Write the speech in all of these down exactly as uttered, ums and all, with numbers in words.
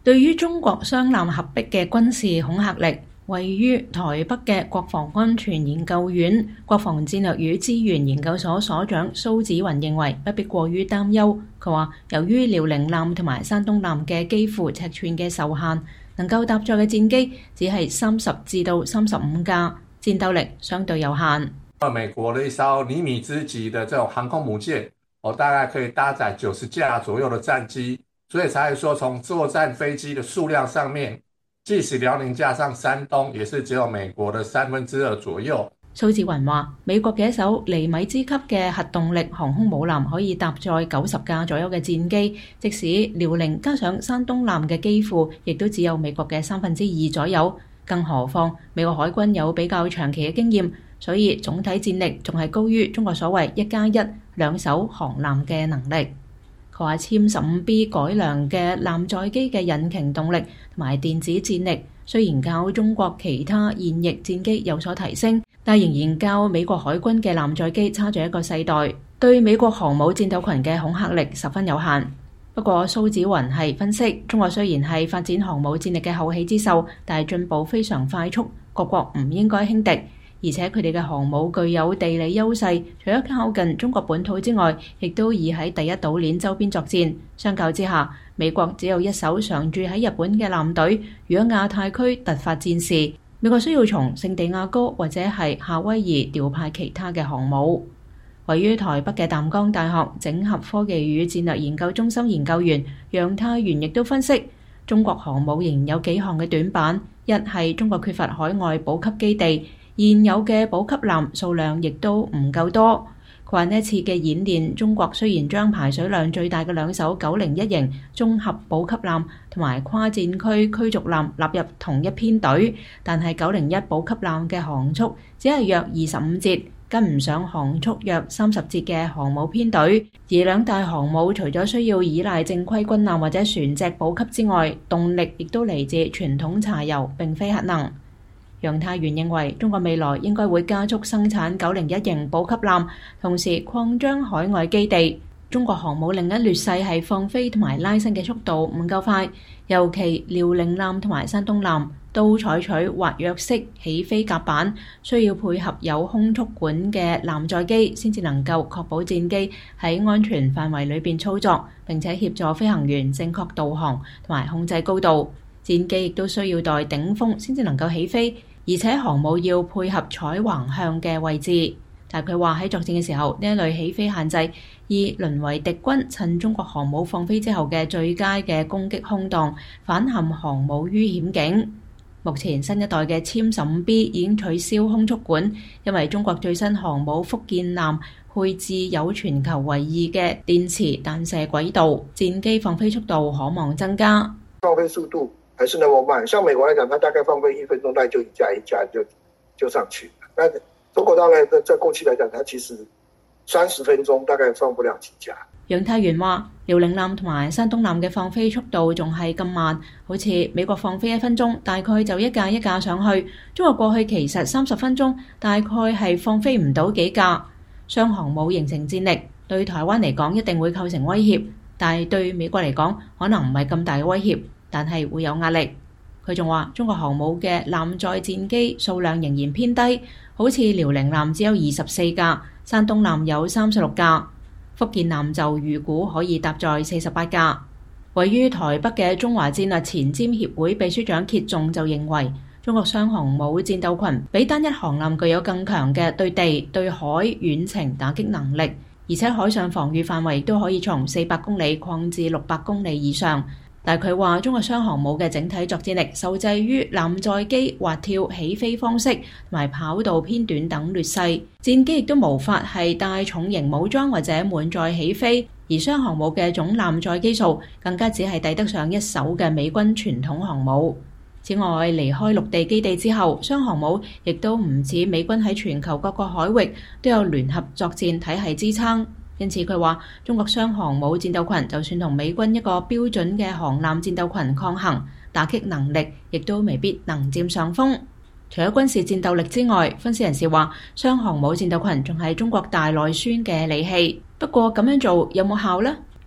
對於中國雙艦合璧嘅軍事恐嚇力，位於台北嘅國防安全研究院國防戰略與資源研究所所長蘇紫雲認為不必過於擔憂。佢話由於遼寧艦同埋山東艦嘅機庫尺寸嘅受限，能夠搭載嘅戰機只係三十至到三十五架，戰鬥力相對有限。 美國的一艘尼米茲級的這種航空母艦，我大概可以搭載九十架左右的戰機，所以才會說從作戰飛機的數量上面，即使遼寧加上山東，也是只有美國的三分之二左右。 蘇紫雲話：美國嘅一艘尼米茲級嘅核動力航空母艦可以搭載九十架左右嘅戰機，即使遼寧加上山東艦嘅機庫，亦都只有美國嘅三分之二左右。更何況美國海軍有比較長期嘅經驗，所以總體戰力仲係高於中國所謂一加一兩艘航艦嘅能力。佢話殲十五 B 改良嘅艦載機嘅引擎動力同埋電子戰力，雖然較中國其他現役戰機有所提升，但仍然較美國海軍嘅艦載機差咗一個世代，對美國航母戰鬥群嘅恐嚇力十分有限。不過蘇紫雲係分析，中國雖然係發展航母戰力嘅後起之秀，但係進步非常快速，各國唔應該輕敵。而且佢哋嘅航母具有地理優勢，除咗靠近中國本土之外，亦都已喺第一島鏈周邊作戰。相較之下，美國只有一艘常駐喺日本嘅艦隊。如果亞太區突發戰事，美國需要從聖地亞哥或者係夏威夷調派其他嘅航母。位於台北嘅淡江大學整合科技與戰略研究中心研究員楊太元亦都分析，中國航母仍然有幾項嘅短板，一係中國缺乏海外補給基地。現有嘅補給艦數量亦都唔夠多。佢話呢次嘅演練，中國雖然將排水量最大嘅兩艘九零一型綜合補給艦同埋跨戰區驅逐艦納入同一編隊，但係九零一補給艦嘅航速只係約二十五節，跟唔上航速約三十節嘅航母編隊。而兩大航母除咗需要依賴正規軍艦或者船隻補給之外，動力亦都嚟自傳統柴油，並非核能。楊太元認為，中國未來應該會加速生產九零一型補給艦，同時擴張海外基地。中國航母另一劣勢係放飛同埋拉伸嘅速度唔夠快，尤其遼寧艦同埋山東艦都採取滑躍式起飛甲板，需要配合有空速管嘅艦載機，先至能夠確保戰機喺安全範圍裏邊操作，並且協助飛行員正確導航同埋控制高度。戰機亦都需要待頂風先至能夠起飛。而且航母要配合採橫向嘅位置，但佢話喺作戰嘅時候，呢一類起飛限制已淪為敵軍趁中國航母放飛之後嘅最佳嘅攻擊空檔，反陷航母於險境。目前新一代嘅殲十五 B 已經取消空速管，因為中國最新航母福建艦配置有全球唯二嘅電磁彈射軌道，戰機放飛速度可望增加。 放飛速度還是那麼慢，像美國來講，它大概放飛一分鐘，大概就一架一架就就上去。那中國大概在過去來講，它其實三十分鐘大概放不了幾架。 楊太元話：遼寧艦同埋山東艦嘅放飛速度仲係咁慢，好似美國放飛一分鐘，大概就一架一架上去。中國過去其實三十分鐘，大概係放飛唔到幾架。雙航母形成戰力，對台灣嚟講一定會構成威脅，但係對美國嚟講可能唔係咁大嘅威脅。但係會有壓力。佢仲話：中國航母嘅艦載戰機數量仍然偏低，好似遼寧艦只有二十四架，山東艦有三十六架，福建艦就預估可以搭載四十八架。位於台北嘅中華戰略前瞻協會秘書長歇仲就認為，中國雙航母戰鬥群比單一航艦具有更強嘅對地、對海、遠程打擊能力，而且海上防禦範圍都可以從四百公里擴至六百公里以上。但佢話，中國雙航母嘅整體作戰力受制於艦載機滑跳起飛方式同埋跑道偏短等劣勢，戰機亦都無法係帶重型武裝或者滿載起飛，而雙航母嘅總艦載機數更加只係抵得上一艘嘅美軍傳統航母。此外，離開陸地基地之後，雙航母亦都唔似美軍喺全球各個海域都有聯合作戰體系支撐。因此佢話，中國雙航母戰鬥群就算同美軍一個標準嘅航艦戰鬥群抗衡，打擊能力亦都未必能佔上風。除咗軍事戰鬥力之外，分析人士話，雙航母戰鬥群仲係中國大內宣嘅利器。不過咁樣做有冇效呢？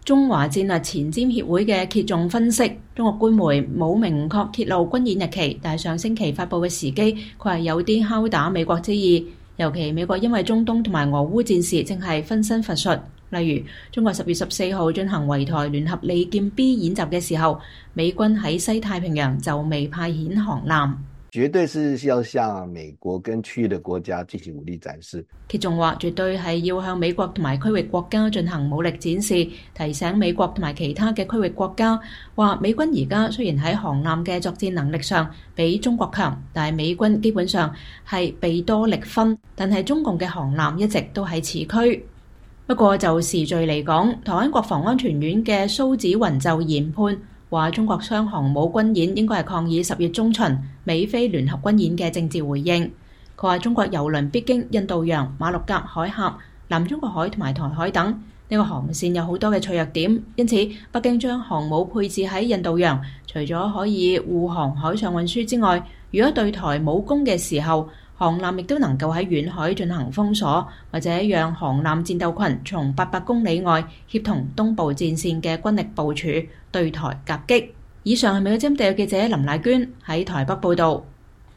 中華戰略前瞻協會嘅揭仲分析，中國官媒冇明確揭露軍演日期，但係上星期發佈嘅時機，佢係有啲敲打美國之意。尤其美國因為中東同埋俄烏戰事正係分身乏術，例如中國十月十四號進行圍台聯合利劍 B 演習嘅時候，美軍喺西太平洋就未派遣航艦。 絕對是要向美國跟區域的國家進行武力展示。 揭仲話絕對係要向美國同埋區域國家進行武力展示，提醒美國同埋其他嘅區域國家，話美軍而家雖然喺航艦嘅作戰能力上比中國強，但係美軍基本上係備多力分，但係中共嘅航艦一直都喺此區。不過就時序嚟講，台灣國防安全院嘅蘇紫雲就研判，話中國雙航母軍演應該係抗議十月中旬美菲聯合軍演嘅政治回應。佢話中國郵輪必經印度洋、馬六甲海峽、南中國海同埋台海等，呢個航線有好多嘅脆弱點，因此北京將航母配置喺印度洋，除咗可以護航海上運輸之外，如果對台冇攻嘅時候，航艦亦都能夠喺遠海進行封鎖，或者讓航艦戰鬥群從八百公里外協同東部戰線嘅軍力部署對台夾擊。以上係美國之音特約記者林乃娟喺台北報導。